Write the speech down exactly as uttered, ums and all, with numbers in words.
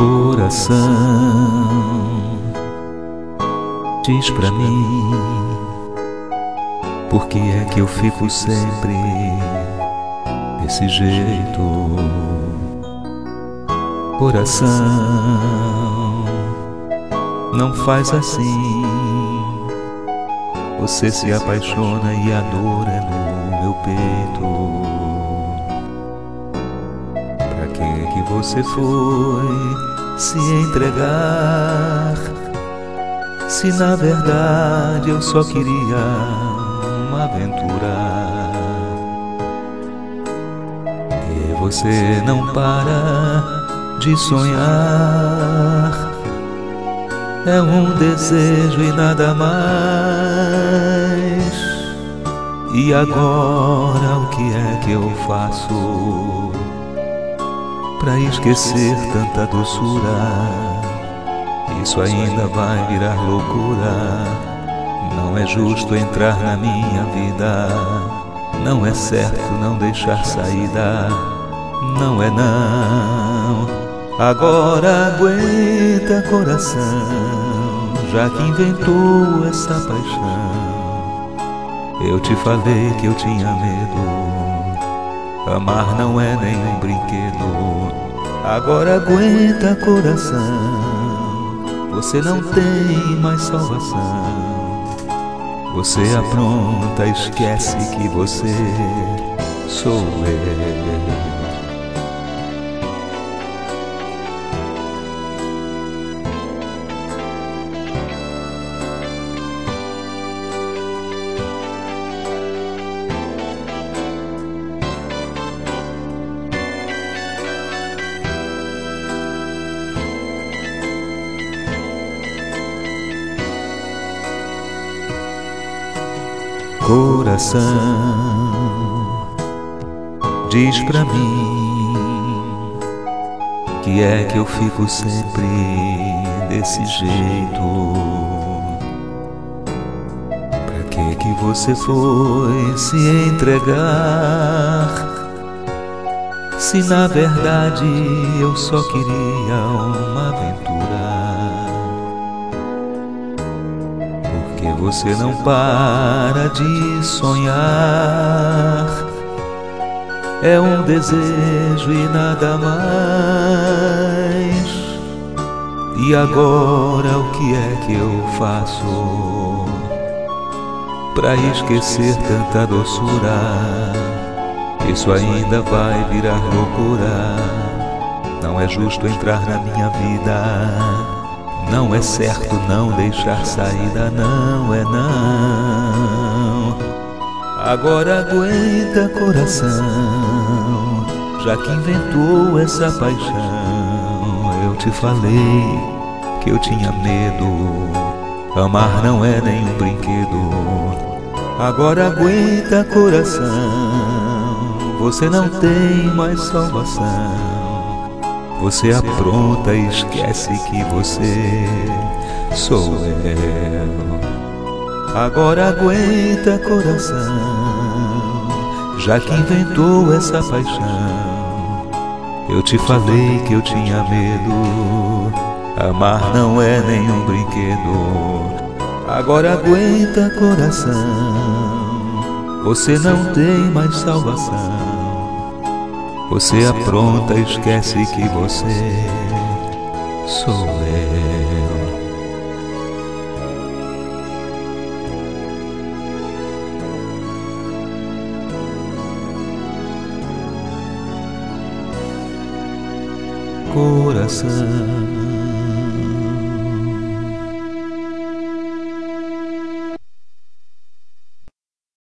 Coração, diz pra mim, por que é que eu fico sempre desse jeito? Coração, não faz assim. Você se apaixona e a dor é no meu peito. Pra que que você foi se entregar, se na verdade eu só queria uma aventura? E você não para de sonhar, é um desejo e nada mais. E agora o que é que eu faço pra esquecer tanta doçura? Isso ainda vai virar loucura. Não é justo entrar na minha vida, não é certo não deixar saída. Não é não. Agora aguenta, coração, já que inventou essa paixão. Eu te falei que eu tinha medo, amar não é nenhum brinquedo. Agora aguenta, coração, você não tem mais salvação. Você apronta, esquece que você sou eu. Coração, diz pra mim, que é que eu fico sempre desse jeito? Pra que que você foi se entregar, se na verdade eu só queria uma aventura? Você não para de sonhar, é um desejo e nada mais. E agora o que é que eu faço pra esquecer tanta doçura? Isso ainda vai virar loucura. Não é justo entrar na minha vida, não é certo não deixar saída. Não é não. Agora aguenta, coração, já que inventou essa paixão. Eu te falei que eu tinha medo, amar não é nenhum brinquedo. Agora aguenta, coração, você não tem mais salvação. Você apronta e esquece que você sou eu. Agora aguenta, coração, já que inventou essa paixão. Eu te falei que eu tinha medo, amar não é nenhum brinquedo. Agora aguenta, coração, você não tem mais salvação. Você apronta, esquece que você sou eu. Coração,